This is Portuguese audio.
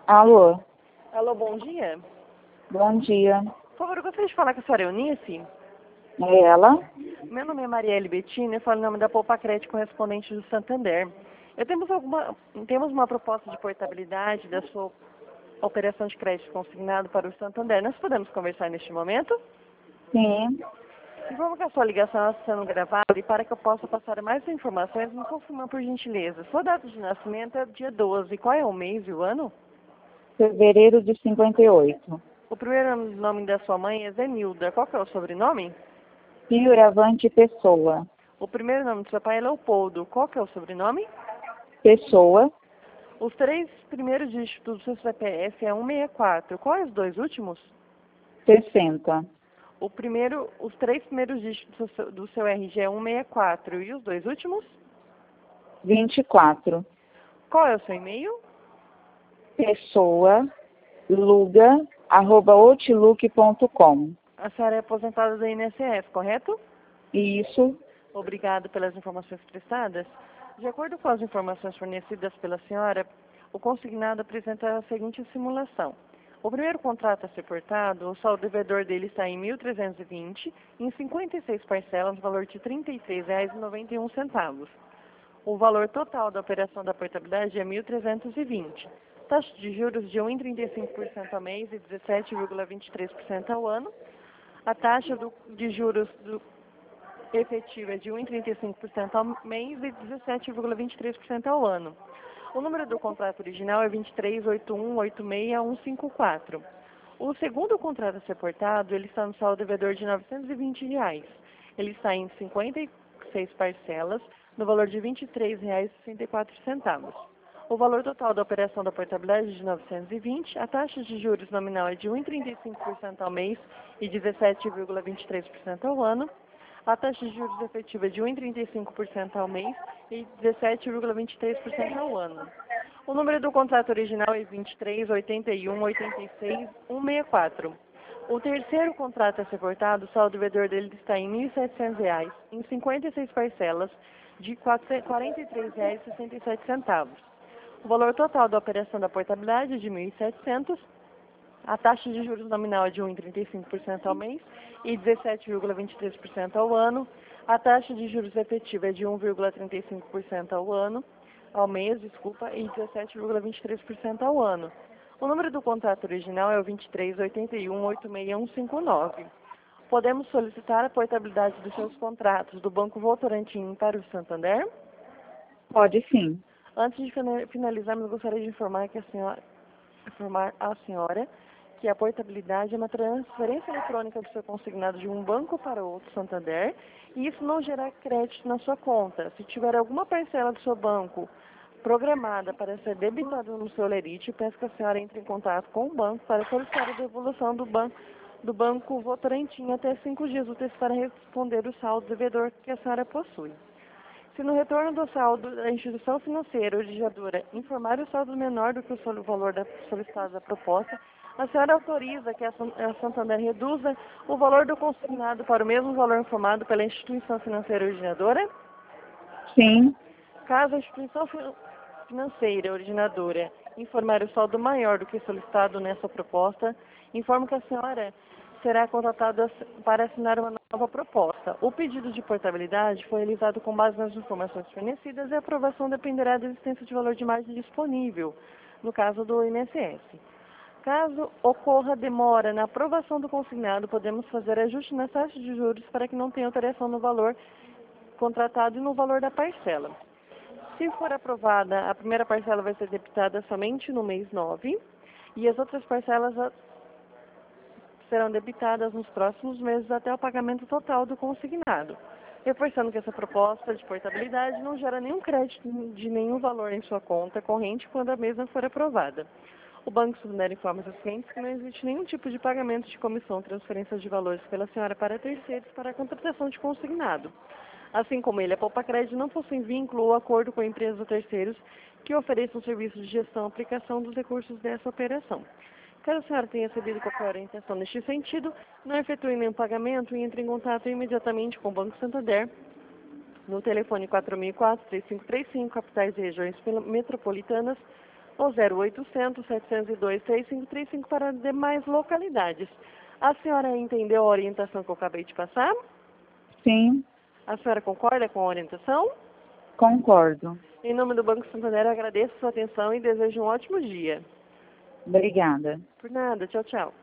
Alô, Alô, bom dia. bom dia. Por favor, eu gostaria de falar com a senhora Eunice. É ela? Meu nome é Marielle Bettini, eu falo em nome da Poupa Crédito correspondente do Santander. Temos uma proposta de portabilidade da sua operação de crédito consignado para o Santander. Nós podemos conversar neste momento? Sim. Informo que a sua ligação está sendo gravada e para que eu possa passar mais informações, me confirma por gentileza. Sua data de nascimento é dia 12. Qual é o mês e o ano? Fevereiro de 58. O primeiro nome da sua mãe é Zenilda. Qual que é o sobrenome? Fioravante Pessoa. O primeiro nome do seu pai é Leopoldo. Qual que é o sobrenome? Pessoa, Os três primeiros dígitos do seu CPF é 164. Quais os dois últimos? 60. Os três primeiros dígitos do seu RG é 164. E os dois últimos? 24. Qual é o seu e-mail? Pessoa, luga@outlook.com. A senhora é aposentada da INSS, correto? Isso, Obrigado pelas informações prestadas. De acordo com as informações fornecidas pela senhora, o consignado apresenta a seguinte simulação. O primeiro contrato a ser portado, o saldo devedor dele está em 1.320, em 56 parcelas, no valor de R$ 33,91. O valor total da operação da portabilidade é 1.320. Taxa de juros de 1,35% ao mês e 17,23% ao ano. A taxa de juros efetiva é de 1,35% ao mês e 17,23% ao ano. O número do contrato original é 2381865154. O segundo contrato a ser portado, ele está no saldo devedor de R$ 920. Ele está em 56 parcelas, no valor de R$ 23,64. O valor total da operação da portabilidade é de 920. A taxa de juros nominal é de 1,35% ao mês e 17,23% ao ano. A taxa de juros efetiva é de 1,35% ao mês e 17,23% ao ano. O número do contrato original é 2381866164. O terceiro contrato a ser portado, o saldo devedor dele está em R$ 1.700, em 56 parcelas, de R$ 43,67. O valor total da operação da portabilidade é de 1.700. A taxa de juros nominal é de 1,35% ao mês e 17,23% ao ano. A taxa de juros efetiva é de 1,35% ao mês, e 17,23% ao ano. O número do contrato original é o 2381866159. Podemos solicitar a portabilidade dos seus contratos do Banco Votorantim para o Santander? pode sim. Antes de finalizarmos, eu gostaria de informar a senhora que a portabilidade é uma transferência eletrônica do seu consignado de um banco para outro Santander, e isso não gerar crédito na sua conta. Se tiver alguma parcela do seu banco programada para ser debitada no seu lerite, peço que a senhora entre em contato com o banco para solicitar a devolução do banco Votorantim até 5 dias úteis para responder o saldo devedor que a senhora possui. Se no retorno do saldo da instituição financeira ou origidora informar o saldo menor do que o valor solicitado da proposta, a senhora autoriza que a Santander reduza o valor do consignado para o mesmo valor informado pela instituição financeira originadora? Sim, Caso a instituição financeira originadora informar o saldo maior do que solicitado nessa proposta, informo que a senhora será contratada para assinar uma nova proposta. O pedido de portabilidade foi realizado com base nas informações fornecidas e a aprovação dependerá da existência de valor de margem disponível, no caso do INSS. Caso ocorra demora na aprovação do consignado, podemos fazer ajuste nas taxas de juros para que não tenha alteração no valor contratado e no valor da parcela. Se for aprovada, a primeira parcela vai ser debitada somente no mês 9 e as outras parcelas serão debitadas nos próximos meses até o pagamento total do consignado. Reforçando que essa proposta de portabilidade não gera nenhum crédito de nenhum valor em sua conta corrente quando a mesma for aprovada. O Banco Santander informa aos clientes que não existe nenhum tipo de pagamento de comissão ou transferência de valores pela senhora para terceiros para a contratação de consignado. Assim como ele, a Poupa Crédito não possui vínculo ou acordo com empresas ou terceiros que ofereçam serviços de gestão e aplicação dos recursos dessa operação. Caso a senhora tenha recebido qualquer orientação neste sentido, não efetue nenhum pagamento e entre em contato imediatamente com o Banco Santander no telefone 4004-3535, capitais e regiões metropolitanas, ou 0800 702 3535 para demais localidades. A senhora entendeu a orientação que eu acabei de passar? Sim, A senhora concorda com a orientação? concordo. Em nome do Banco Santander, agradeço sua atenção e desejo um ótimo dia. Obrigada. Por nada, tchau, tchau.